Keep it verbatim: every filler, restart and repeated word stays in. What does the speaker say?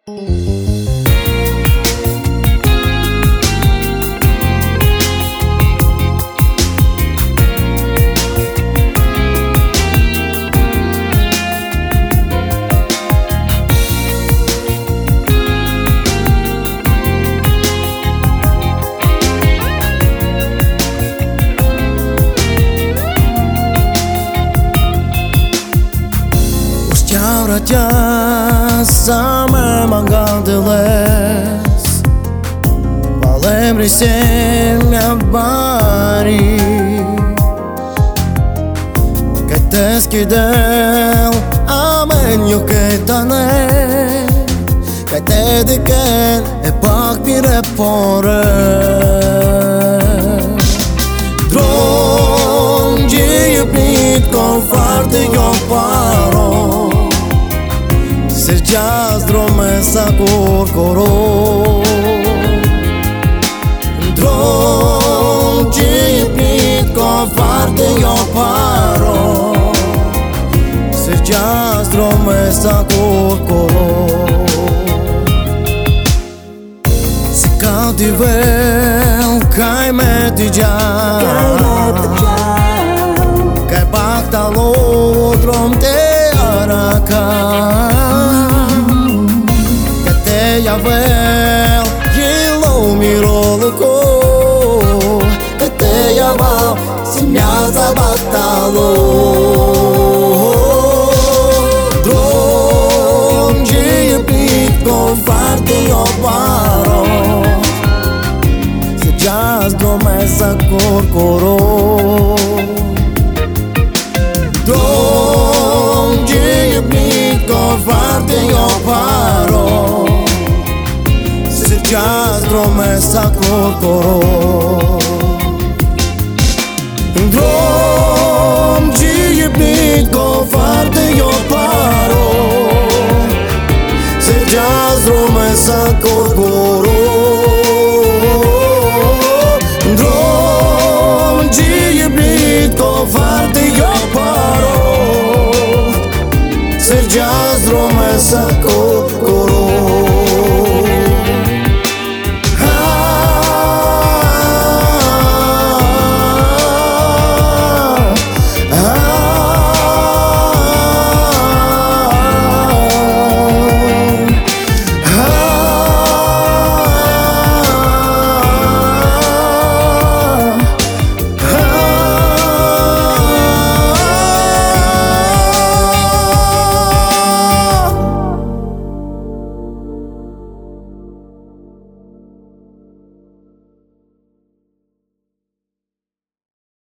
Tja sa me mangan të les Valemri se nga bari Këtë s'kidel amen jo këtë ne Këtë diken e pak pire pore Dron gjë prit kon farte jo paro Se gjaz drome sa kur koro Ndron që i prit ko farte jo paro Se gjaz drome sa kur koro Si ka t'i vel kaj me t'i gjaz Kaj pak ta lo drom te araka Ja vel, gjilo mirolo ko Këtë ja val, si mjaza batalo Dron që je prit ko farte jo paro Se gjaz do me sa kor koro Dron që je prit ko farte jo paro Gjaz drome sa kor koro Ndrom që je prit ko farte jo paro Se gjaz drome sa kor koro Ndrom që je prit ko farte jo paro Se gjaz drome sa kor koro